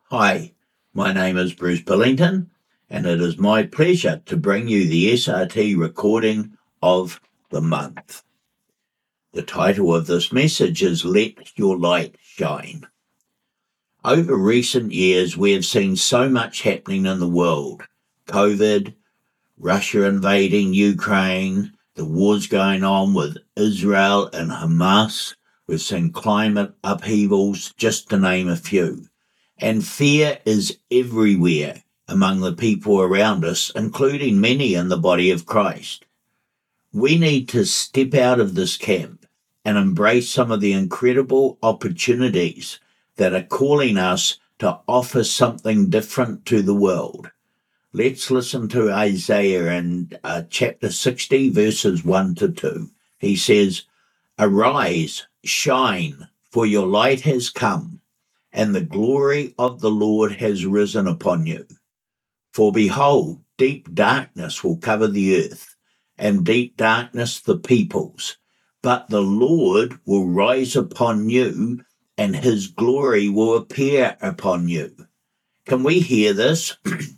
Hi, my name is Bruce Billington, and it is my pleasure to bring you the SRT recording of the month. The title of this message is Let Your Light Shine. Over recent years, we have seen so much happening in the world. COVID, Russia invading Ukraine, the wars going on with Israel and Hamas. We've seen climate upheavals, just to name a few. And fear is everywhere among the people around us, including many in the body of Christ. We need to step out of this camp and embrace some of the incredible opportunities that are calling us to offer something different to the world. Let's listen to Isaiah in chapter 60, verses 1 to 2. He says, "Arise, shine, for your light has come, and the glory of the Lord has risen upon you. For behold, deep darkness will cover the earth, and deep darkness the peoples. But the Lord will rise upon you, and his glory will appear upon you." Can we hear this?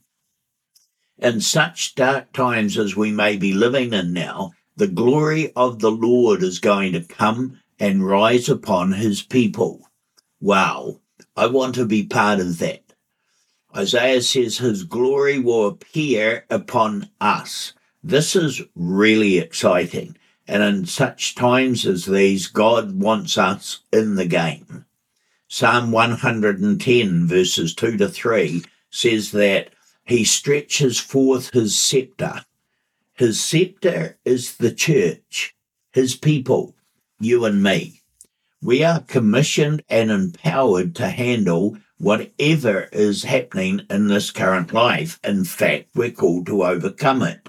In such dark times as we may be living in now, the glory of the Lord is going to come and rise upon his people. Wow. I want to be part of that. Isaiah says his glory will appear upon us. This is really exciting. And in such times as these, God wants us in the game. Psalm 110, verses 2 to 3, says that he stretches forth his scepter. His scepter is the church, his people, you and me. We are commissioned and empowered to handle whatever is happening in this current life. In fact, we're called to overcome it.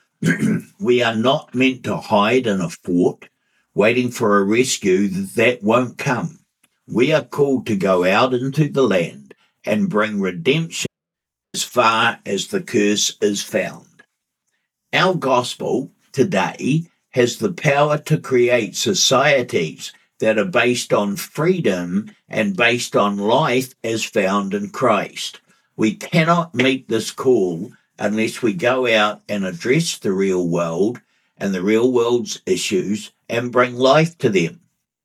We are not meant to hide in a fort, waiting for a rescue that won't come. We are called to go out into the land and bring redemption as far as the curse is found. Our gospel today has the power to create societies that are based on freedom and based on life as found in Christ. We cannot meet this call unless we go out and address the real world and the real world's issues and bring life to them.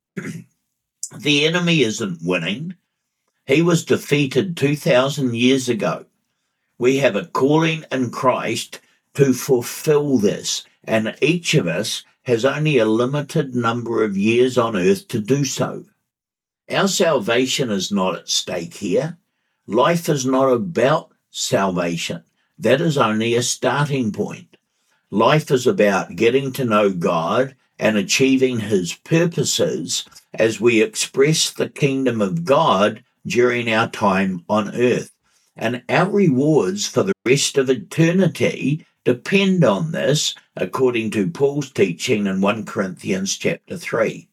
The enemy isn't winning. He was defeated 2,000 years ago. We have a calling in Christ to fulfill this, and each of us has only a limited number of years on earth to do so. Our salvation is not at stake here. Life is not about salvation. That is only a starting point. Life is about getting to know God and achieving his purposes as we express the kingdom of God during our time on earth. And our rewards for the rest of eternity depend on this, according to Paul's teaching in 1 Corinthians chapter 3.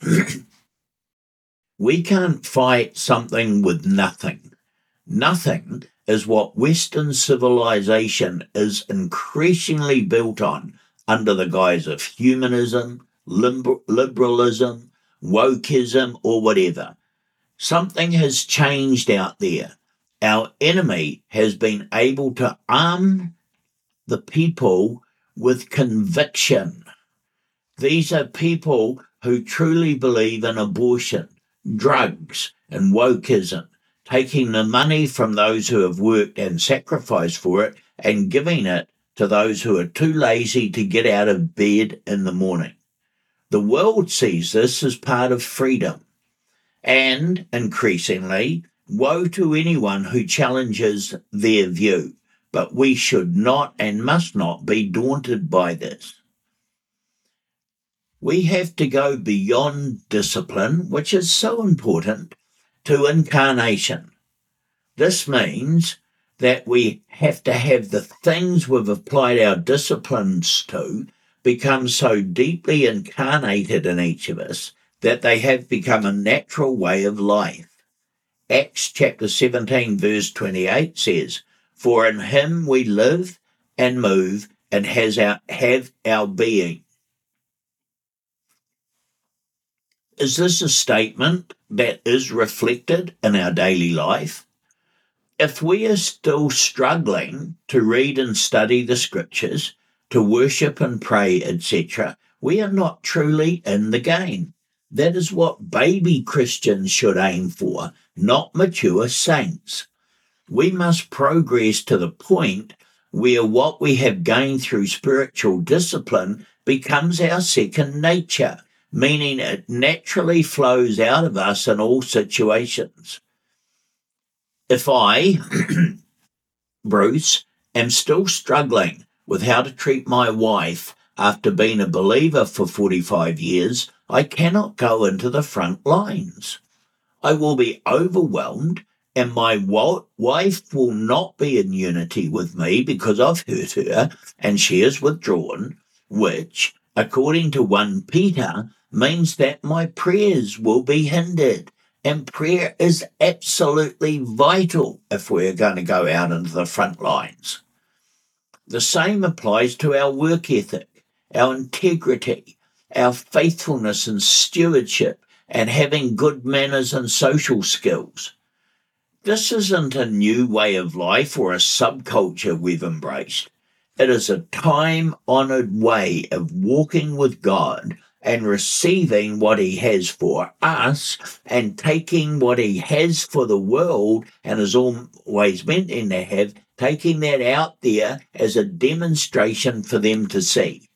We can't fight something with nothing. Nothing is what Western civilization is increasingly built on under the guise of humanism, liberalism, wokeism, or whatever. Something has changed out there. Our enemy has been able to arm the people with conviction. These are people who truly believe in abortion, drugs, and wokeism, taking the money from those who have worked and sacrificed for it and giving it to those who are too lazy to get out of bed in the morning. The world sees this as part of freedom. And, increasingly, woe to anyone who challenges their view. But we should not and must not be daunted by this. We have to go beyond discipline, which is so important, to incarnation. This means that we have to have the things we've applied our disciplines to become so deeply incarnated in each of us that they have become a natural way of life. Acts chapter 17, verse 28 says, "For in him we live and move and have our being." Is this a statement that is reflected in our daily life? If we are still struggling to read and study the scriptures, to worship and pray, etc., we are not truly in the game. That is what baby Christians should aim for, not mature saints. We must progress to the point where what we have gained through spiritual discipline becomes our second nature, meaning it naturally flows out of us in all situations. If I, Bruce, am still struggling with how to treat my wife after being a believer for 45 years, I cannot go into the front lines. I will be overwhelmed, and my wife will not be in unity with me because I've hurt her and she is withdrawn, which, according to 1 Peter, means that my prayers will be hindered. And prayer is absolutely vital if we're going to go out into the front lines. The same applies to our work ethic, our integrity, our faithfulness and stewardship, and having good manners and social skills. This isn't a new way of life or a subculture we've embraced. It is a time-honored way of walking with God and receiving what he has for us and taking what he has for the world and is always meant to have, taking that out there as a demonstration for them to see.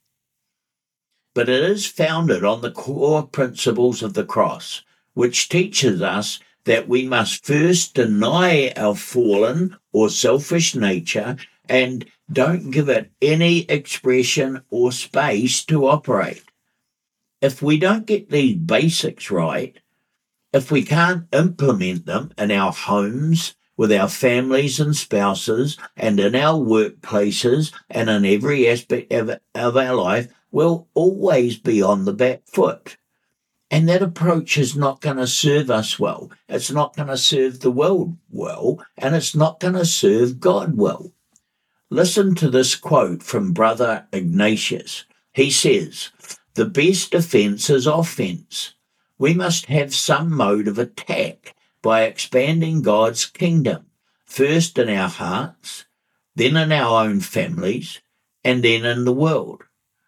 But it is founded on the core principles of the cross, which teaches us that we must first deny our fallen or selfish nature and don't give it any expression or space to operate. If we don't get these basics right, if we can't implement them in our homes, with our families and spouses, and in our workplaces, and in every aspect of our life, we'll always be on the back foot. And that approach is not going to serve us well. It's not going to serve the world well, and it's not going to serve God well. Listen to this quote from Brother Ignatius. He says, "The best defense is offense. We must have some mode of attack by expanding God's kingdom, first in our hearts, then in our own families, and then in the world.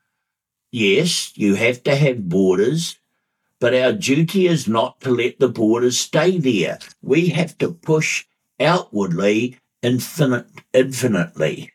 Yes, you have to have borders, but our duty is not to let the borders stay there. We have to push outwardly infinitely.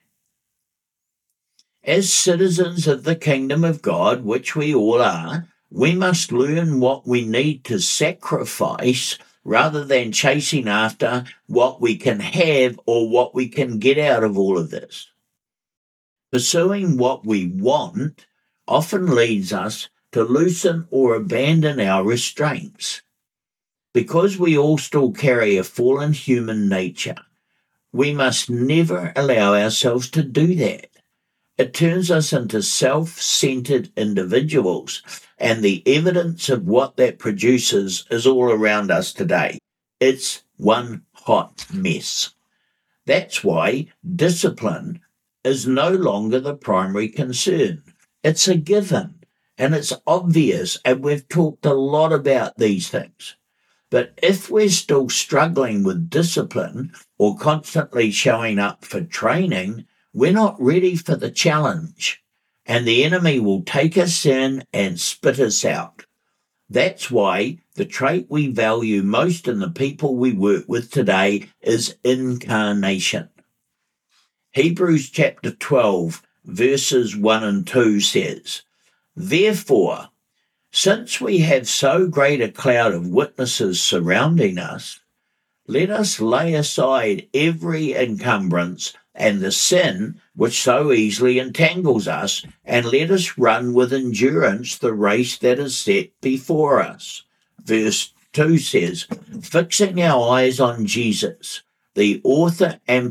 As citizens of the kingdom of God, which we all are, we must learn what we need to sacrifice rather than chasing after what we can have or what we can get out of all of this. Pursuing what we want often leads us to loosen or abandon our restraints. Because we all still carry a fallen human nature, we must never allow ourselves to do that. It turns us into self-centered individuals, and the evidence of what that produces is all around us today. It's one hot mess. That's why discipline is no longer the primary concern. It's a given, and it's obvious, and we've talked a lot about these things. But if we're still struggling with discipline or constantly showing up for training, we're not ready for the challenge, and the enemy will take us in and spit us out. That's why the trait we value most in the people we work with today is incarnation. Hebrews chapter 12, verses 1 and 2 says, "Therefore, since we have so great a cloud of witnesses surrounding us, let us lay aside every encumbrance and the sin which so easily entangles us, and let us run with endurance the race that is set before us." Verse 2 says, "Fixing our eyes on Jesus, the author and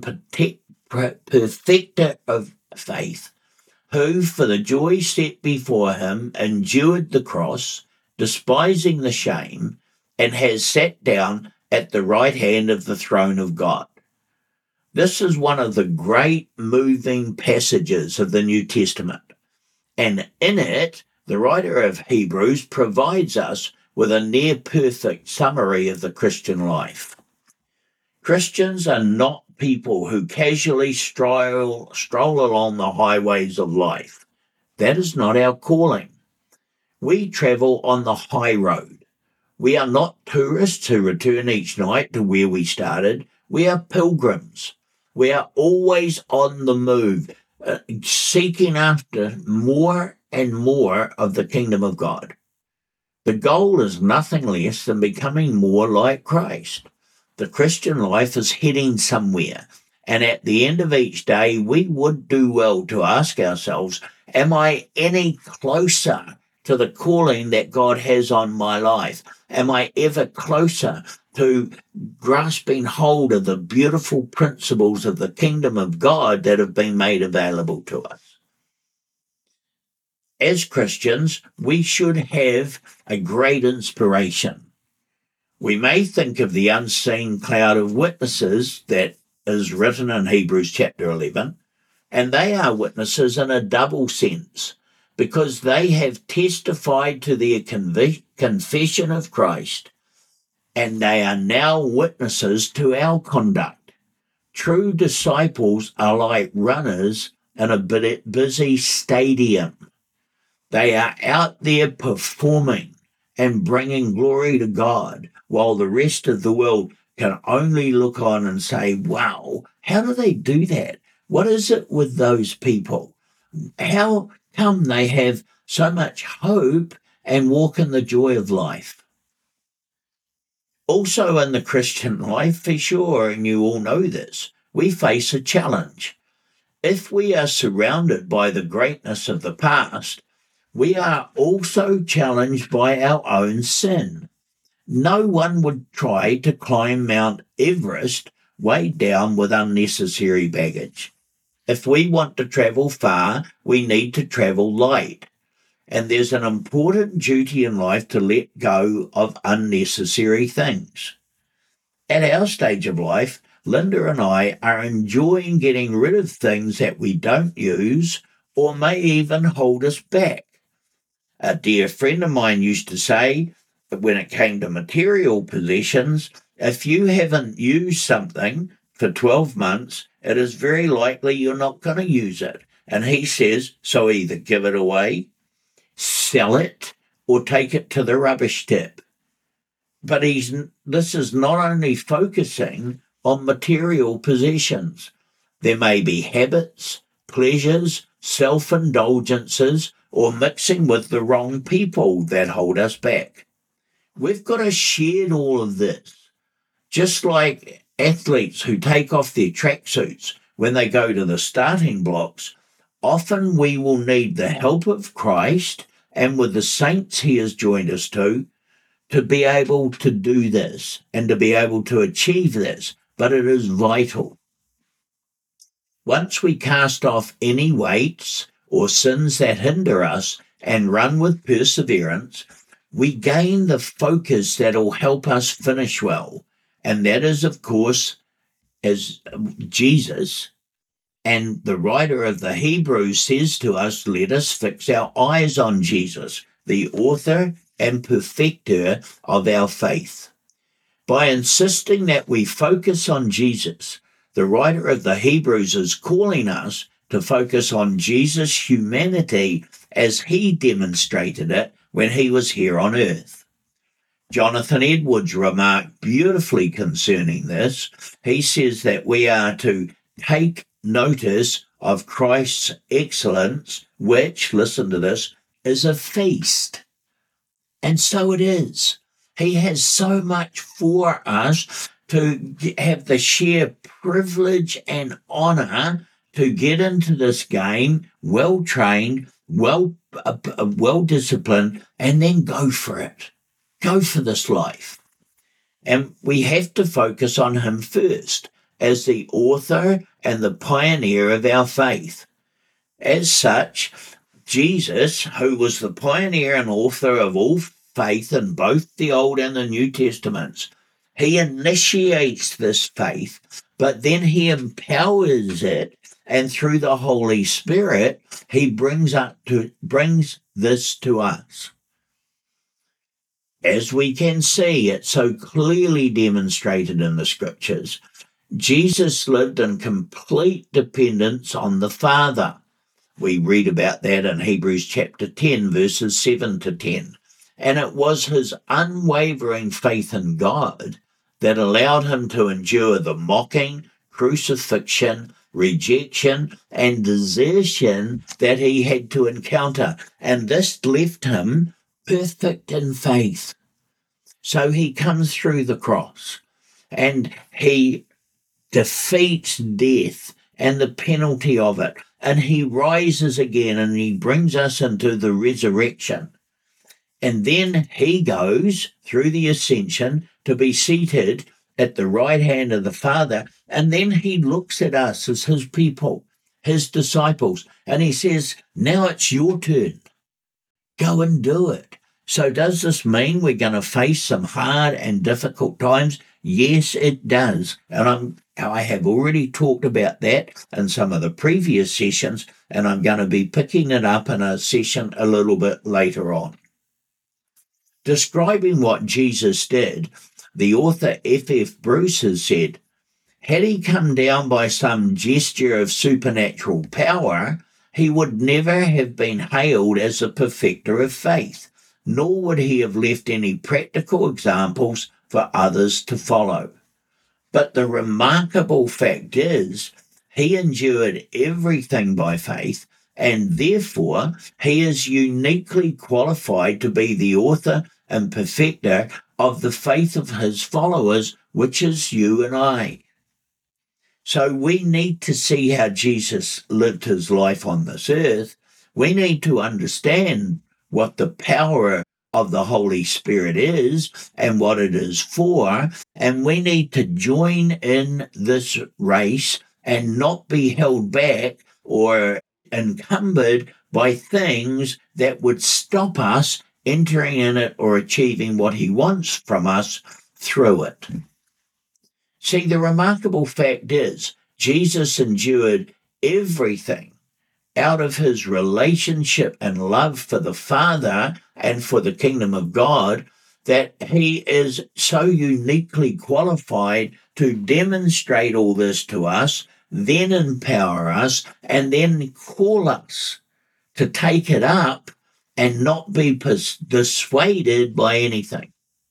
perfecter of faith, who for the joy set before him endured the cross, despising the shame, and has sat down at the right hand of the throne of God." This is one of the great moving passages of the New Testament, and in it, the writer of Hebrews provides us with a near-perfect summary of the Christian life. Christians are not people who casually stroll along the highways of life. That is not our calling. We travel on the high road. We are not tourists who return each night to where we started. We are pilgrims. We are always on the move, seeking after more and more of the kingdom of God. The goal is nothing less than becoming more like Christ. The Christian life is heading somewhere, and at the end of each day, we would do well to ask ourselves, am I any closer to the calling that God has on my life? Am I ever closer to grasping hold of the beautiful principles of the kingdom of God that have been made available to us? As Christians, we should have a great inspiration. We may think of the unseen cloud of witnesses that is written in Hebrews chapter 11, and they are witnesses in a double sense, because they have testified to their confession of Christ, and they are now witnesses to our conduct. True disciples are like runners in a busy stadium. They are out there performing and bringing glory to God, while the rest of the world can only look on and say, wow, how do they do that? What is it with those people? How come they have so much hope and walk in the joy of life? Also in the Christian life, for sure, and you all know this, we face a challenge. If we are surrounded by the greatness of the past, we are also challenged by our own sin. No one would try to climb Mount Everest weighed down with unnecessary baggage. If we want to travel far, we need to travel light. And there's an important duty in life to let go of unnecessary things. At our stage of life, Linda and I are enjoying getting rid of things that we don't use or may even hold us back. A dear friend of mine used to say that when it came to material possessions, if you haven't used something for 12 months, it is very likely you're not going to use it. And he says, so either give it away, sell it, or take it to the rubbish tip. But this is not only focusing on material possessions. There may be habits, pleasures, self-indulgences, or mixing with the wrong people that hold us back. We've got to shed all of this. Just like athletes who take off their tracksuits when they go to the starting blocks, often we will need the help of Christ and with the saints he has joined us to be able to do this and to be able to achieve this, but it is vital. Once we cast off any weights or sins that hinder us and run with perseverance, we gain the focus that will help us finish well. And that is, of course, as Jesus and the writer of the Hebrews says to us, let us fix our eyes on Jesus, the author and perfecter of our faith. By insisting that we focus on Jesus, the writer of the Hebrews is calling us to focus on Jesus' humanity as he demonstrated it when he was here on earth. Jonathan Edwards remarked beautifully concerning this. He says that we are to take notice of Christ's excellence, which, listen to this, is a feast. And so it is. He has so much for us to have the sheer privilege and honor to get into this game, well-trained, well-disciplined, and then go for it. Go for this life. And we have to focus on him first as the author and the pioneer of our faith. As such, Jesus, who was the pioneer and author of all faith in both the Old and the New Testaments, he initiates this faith, but then he empowers it, and through the Holy Spirit, he brings this to us. As we can see, it's so clearly demonstrated in the Scriptures. Jesus lived in complete dependence on the Father. We read about that in Hebrews chapter 10, verses 7 to 10. And it was his unwavering faith in God that allowed him to endure the mocking, crucifixion, rejection, and desertion that he had to encounter. And this left him perfect in faith. So he comes through the cross and he defeats death and the penalty of it. And he rises again and he brings us into the resurrection. And then he goes through the ascension to be seated at the right hand of the Father. And then he looks at us as his people, his disciples, and he says, now it's your turn. Go and do it. So does this mean we're going to face some hard and difficult times? Yes, it does. And I have already talked about that in some of the previous sessions, and I'm going to be picking it up in a session a little bit later on. Describing what Jesus did, the author F.F. Bruce has said, had he come down by some gesture of supernatural power, he would never have been hailed as a perfecter of faith, nor would he have left any practical examples for others to follow. But the remarkable fact is, he endured everything by faith, and therefore he is uniquely qualified to be the author and perfecter of the faith of his followers, which is you and I. So we need to see how Jesus lived his life on this earth. We need to understand what the power of the Holy Spirit is and what it is for, and we need to join in this race and not be held back or encumbered by things that would stop us entering in it or achieving what he wants from us through it. See, the remarkable fact is Jesus endured everything out of his relationship and love for the Father and for the kingdom of God, that he is so uniquely qualified to demonstrate all this to us, then empower us, and then call us to take it up and not be dissuaded by anything.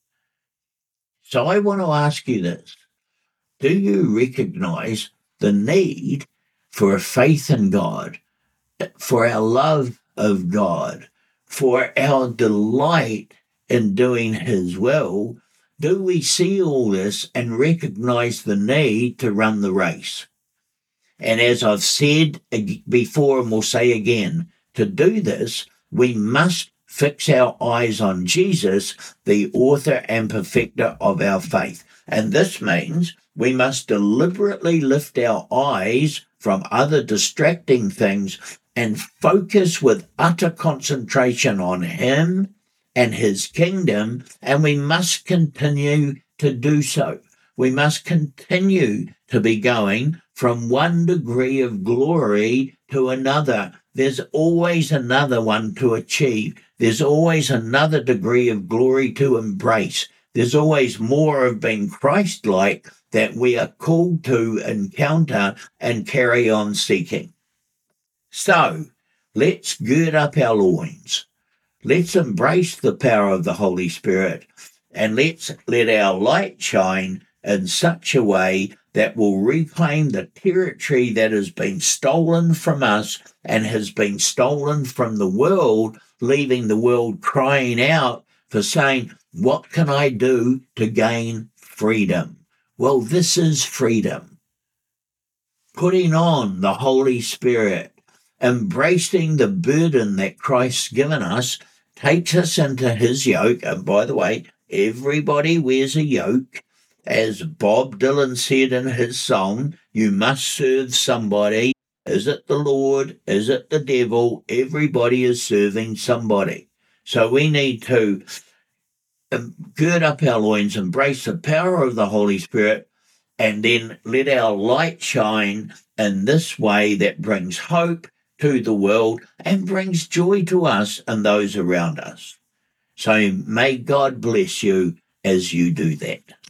So I want to ask you this. Do you recognize the need for faith in God, for our love of God, for our delight in doing his will? Do we see all this and recognize the need to run the race? And as I've said before and will say again, to do this, we must fix our eyes on Jesus, the author and perfecter of our faith. And this means we must deliberately lift our eyes from other distracting things and focus with utter concentration on him and his kingdom, and we must continue to do so. We must continue to be going from one degree of glory to another. There's always another one to achieve. There's always another degree of glory to embrace. There's always more of being Christ-like that we are called to encounter and carry on seeking. So, let's gird up our loins. Let's embrace the power of the Holy Spirit, and let's let our light shine in such a way that will reclaim the territory that has been stolen from us and has been stolen from the world, leaving the world crying out for saying, what can I do to gain freedom? Well, this is freedom. Putting on the Holy Spirit, embracing the burden that Christ's given us, takes us into his yoke. And by the way, everybody wears a yoke. As Bob Dylan said in his song, you must serve somebody. Is it the Lord? Is it the devil? Everybody is serving somebody. So we need to gird up our loins, embrace the power of the Holy Spirit, and then let our light shine in this way that brings hope to the world and brings joy to us and those around us. So may God bless you as you do that.